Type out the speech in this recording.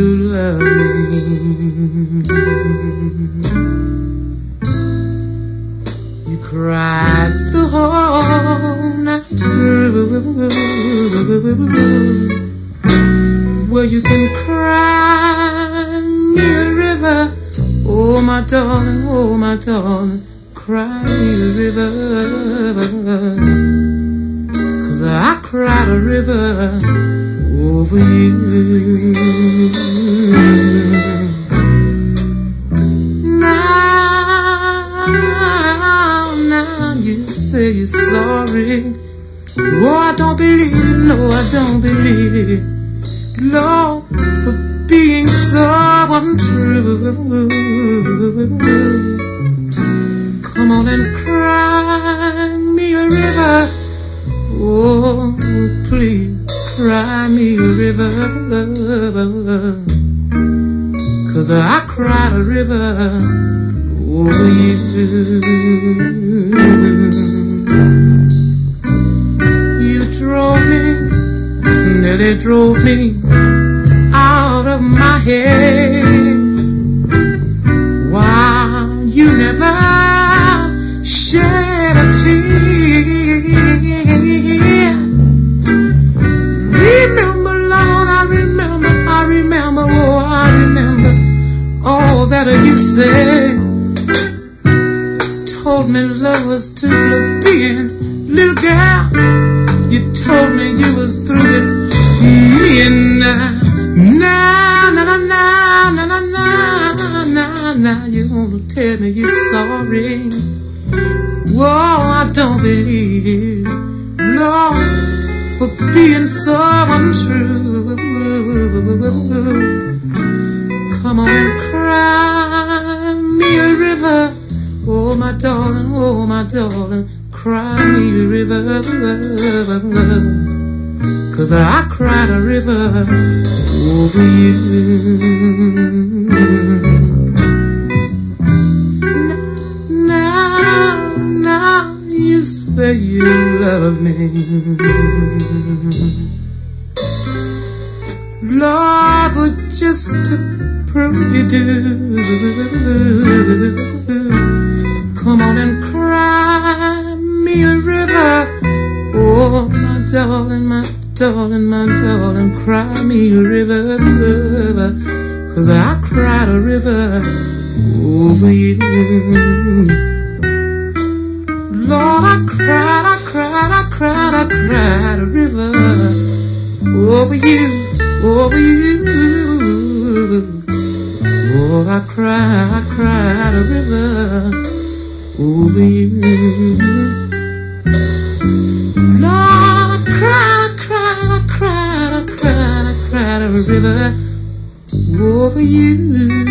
love me. You cried the whole night through. Well, you can cry me a river. Oh, my darling, cry me a river. 'Cause I cried a river over you. Now you say you're sorry. Oh, I don't believe it, no, I don't believe it. Lord, for being so untrue. Come on and cry me a river. Oh, please cry me a river. 'Cause I cried a river over you. You drove me, nearly drove me out of my head. Why, you never shed a tear. Remember, Lord, I remember, oh, I remember all that you said. Told me love was too plebeian. Little girl, you told me you was through with me, and now you wanna tell me you're sorry. Whoa, I don't believe you, Lord, for being so untrue. Come on and cry me a river. Oh, my darling, cry me a river. 'Cause I cried a river over you. Now you say you love me. Lord, but just to prove you do, come on and cry me a river. Oh, my darling, cry me a river. 'Cause I cried a river over you. Lord, I cried a river over you. Oh, I cried a river over you. Lord, I cried a river over you.